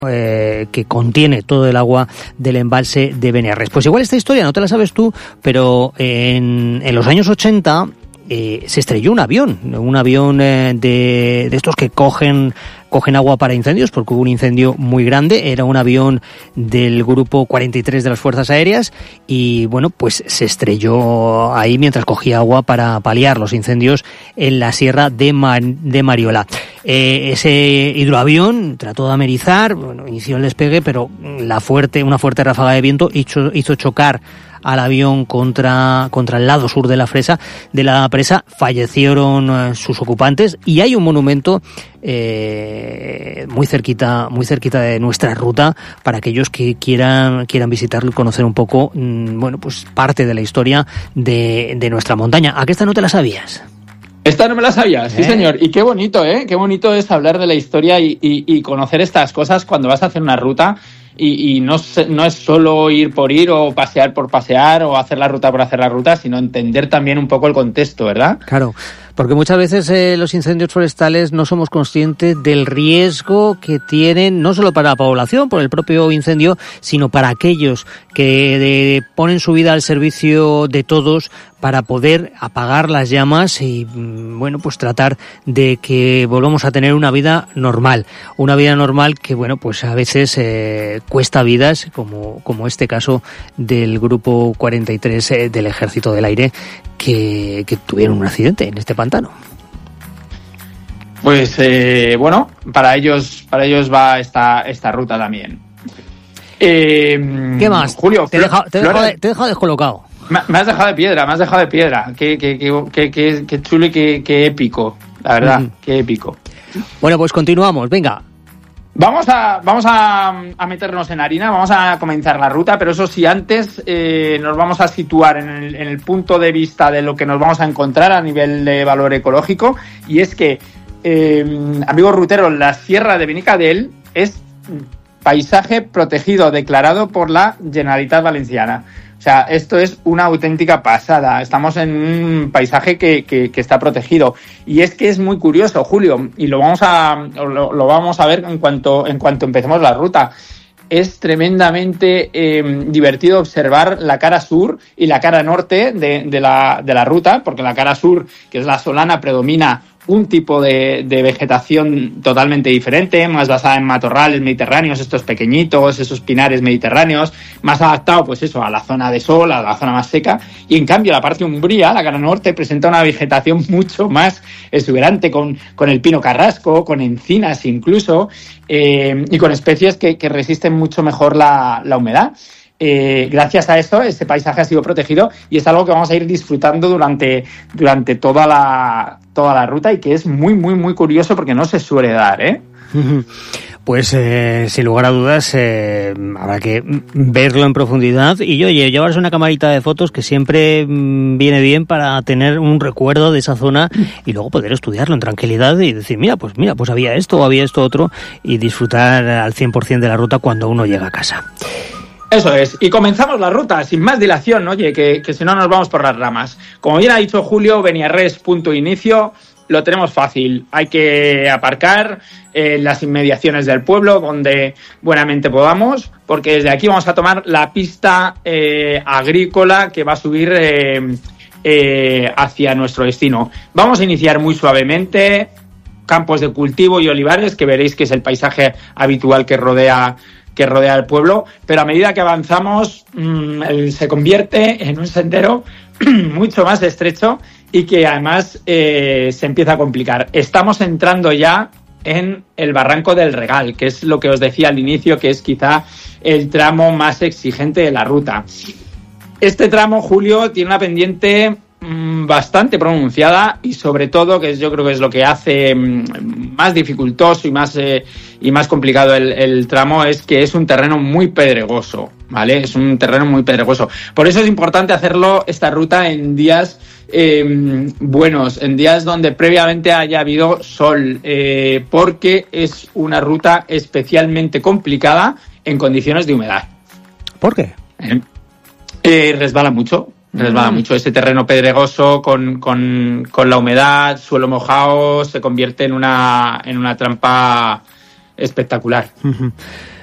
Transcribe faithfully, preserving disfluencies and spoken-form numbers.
Eh, que contiene todo el agua del embalse de Benares. Pues igual esta historia no te la sabes tú, pero en, en los años ochenta eh, se estrelló un avión, un avión eh, de, de estos que cogen cogen agua para incendios, porque hubo un incendio muy grande. Era un avión del grupo cuarenta y tres de las Fuerzas Aéreas y, bueno, pues se estrelló ahí mientras cogía agua para paliar los incendios en la sierra de, Mar- de Mariola. Eh, ese hidroavión trató de amerizar, bueno, inició el despegue, pero la fuerte, una fuerte ráfaga de viento hizo, hizo chocar al avión contra contra el lado sur de la presa, de la presa, fallecieron eh, sus ocupantes y hay un monumento eh, muy cerquita muy cerquita de nuestra ruta para aquellos que quieran quieran visitarlo y conocer un poco, mmm, bueno, pues parte de la historia de, de nuestra montaña. ¿A qué esta no te la sabías? Esta no me la sabía, sí, ¿Eh? señor. Y qué bonito, ¿eh? Qué bonito es hablar de la historia y, y, y conocer estas cosas cuando vas a hacer una ruta. Y, y no, no es solo ir por ir o pasear por pasear o hacer la ruta por hacer la ruta, sino entender también un poco el contexto, ¿verdad? Claro, porque muchas veces eh, los incendios forestales no somos conscientes del riesgo que tienen, no solo para la población, por el propio incendio, sino para aquellos que de, ponen su vida al servicio de todos para poder apagar las llamas y, bueno, pues tratar de que volvamos a tener una vida normal. Una vida normal que, bueno, pues a veces eh, cuesta vidas, como, como este caso del grupo cuarenta y tres eh, del Ejército del Aire, que, que tuvieron un accidente en este pantano. Pues, eh, bueno, para ellos, para ellos va esta, esta ruta también. Eh, ¿Qué más? Julio, te he dejado, te he dejado, te he dejado descolocado. Me has dejado de piedra, me has dejado de piedra. Qué, qué, qué, qué, qué chulo y qué, qué épico, la verdad, uh-huh. Qué épico. Bueno, pues continuamos, venga. Vamos a vamos a, a meternos en harina, vamos a comenzar la ruta, pero eso sí, antes eh, nos vamos a situar en el, en el punto de vista de lo que nos vamos a encontrar a nivel de valor ecológico, y es que, eh, amigos ruteros, la Sierra de Benicadell es paisaje protegido declarado por la Generalitat Valenciana. O sea, esto es una auténtica pasada. Estamos en un paisaje que, que, que está protegido. Y es que es muy curioso, Julio, y lo vamos a lo, lo vamos a ver en cuanto en cuanto empecemos la ruta. Es tremendamente eh, divertido observar la cara sur y la cara norte de, de, la, de la ruta, porque la cara sur, que es la solana, predomina un tipo de, de vegetación totalmente diferente, más basada en matorrales mediterráneos, estos pequeñitos, esos pinares mediterráneos, más adaptado, pues eso, a la zona de sol, a la zona más seca. Y en cambio la parte umbría, la cara norte, presenta una vegetación mucho más exuberante, con, con el pino carrasco, con encinas incluso, eh, y con especies que, que resisten mucho mejor la, la humedad. Eh, gracias a eso, este paisaje ha sido protegido y es algo que vamos a ir disfrutando durante, durante toda la, toda la ruta, y que es muy, muy, muy curioso porque no se suele dar, ¿eh? Pues eh, sin lugar a dudas eh, habrá que verlo en profundidad y oye, llevarse una camarita de fotos que siempre mmm, viene bien para tener un recuerdo de esa zona y luego poder estudiarlo en tranquilidad y decir, mira, pues mira, pues había esto o había esto otro, y disfrutar al cien por ciento de la ruta cuando uno llega a casa. Eso es, y comenzamos la ruta, sin más dilación, oye, que, que si no nos vamos por las ramas. Como bien ha dicho Julio, Beniarrés, punto inicio, lo tenemos fácil. Hay que aparcar en eh, las inmediaciones del pueblo, donde buenamente podamos, porque desde aquí vamos a tomar la pista eh, agrícola que va a subir eh, eh, hacia nuestro destino. Vamos a iniciar muy suavemente, campos de cultivo y olivares, que veréis que es el paisaje habitual que rodea que rodea el pueblo, pero a medida que avanzamos mmm, se convierte en un sendero mucho más estrecho y que además eh, se empieza a complicar. Estamos entrando ya en el Barranco del Regal, que es lo que os decía al inicio, que es quizá el tramo más exigente de la ruta. Este tramo, Julio, tiene una pendiente mmm, bastante pronunciada y sobre todo, que yo creo que es lo que hace mmm, más dificultoso y más eh, y más complicado el, el tramo, es que es un terreno muy pedregoso, ¿vale? Es un terreno muy pedregoso. Por eso es importante hacerlo, esta ruta, en días eh, buenos, en días donde previamente haya habido sol, eh, porque es una ruta especialmente complicada en condiciones de humedad. ¿Por qué? Eh, eh, resbala mucho. Resbala mm. mucho. Ese terreno pedregoso con, con, con la humedad, suelo mojado, se convierte en una, en una trampa espectacular. Uh-huh.